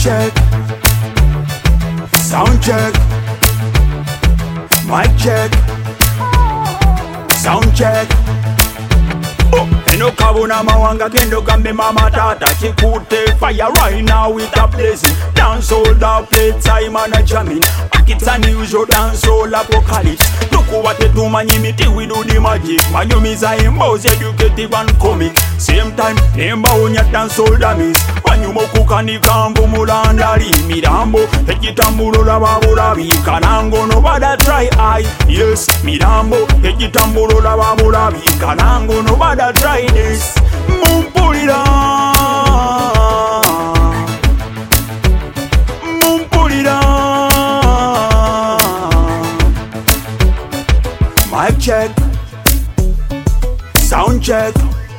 check, sound check, mic check, sound check. Eno kabuna mawanga kendo kambe mama tata chikute fire right now with a blazing. Dance all the play time and a jamming. Back it's unusual dance all apocalypse. Look what they do manyimiti we do the magic. Manyumiza imbos educative and comic. Same time nemba onya dance all dummies. Wanyumoku kanikambu mulandali mirambo ekitambulo lababulabi kanango nobada try I. Yes mirambo ekitambulo lababulabi kanango nobada try this. Mumpulira mumpulira. Mic check, sound check,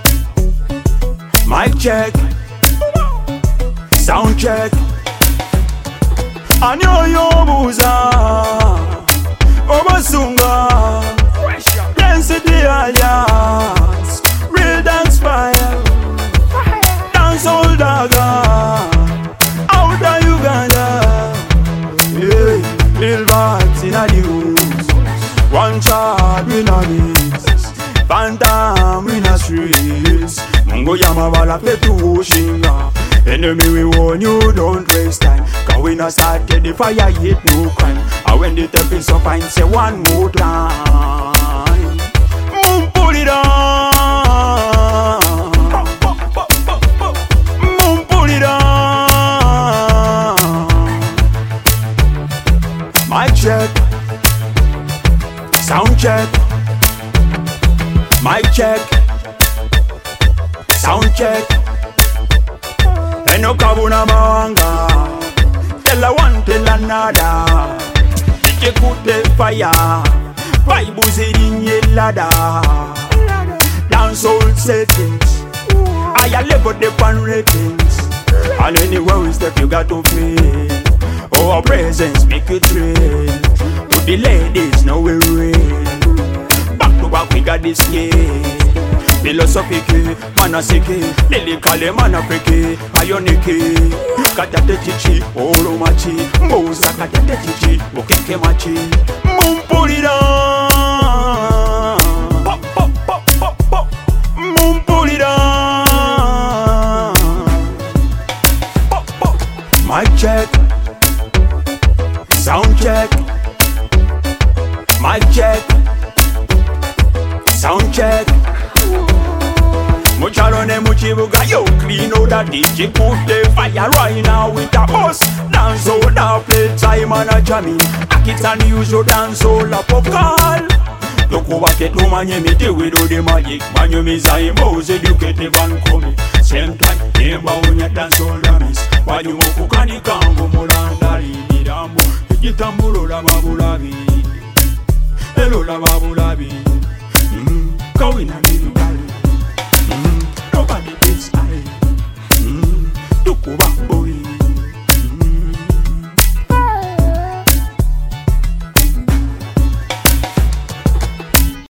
mic check, sound check. Anyoyo buza obasunga density alliance real dance fire dance all daga out of Uganda. Yeah, real vibes in a news. One shot in a mix, phantom in a streets. Mungo yamabala petu ushinga. Enemy we warn you, don't waste time. Cause we not started the fire yet, no crime. And when the temp is up, I say one more time. Pull it on. Pull it on. Mic check, sound check, mic check, sound check. Eno kabuna mawanga tell a one tell another. Ikekute fire vibe zirinye lada. Dance all settings I level the pan ratings. And anywhere we step you got to feel our presence make it real. With the ladies now we real. Back to back we got this game. Philosophique, manaseke, delicale manafreke, ayoneke, katate chichi, oro machi, mousa katate chichi, okeke machi, mumpulira, mumpulira. Mic check, sound check, mic check, sound check. Muchalone muchibuga yo clean out that DJ put the fire right now with a bus. Dance all the play time and a jamming. It's unusual dance all a vocal. Look what it do manyimiti we do the magic. Manyumiza imbos educative and comic. Same time nemba unya dance all dummies. Wanyumoku kanikambu mulandali mirambo ekitambulo lababulabi elo lababulabi kawina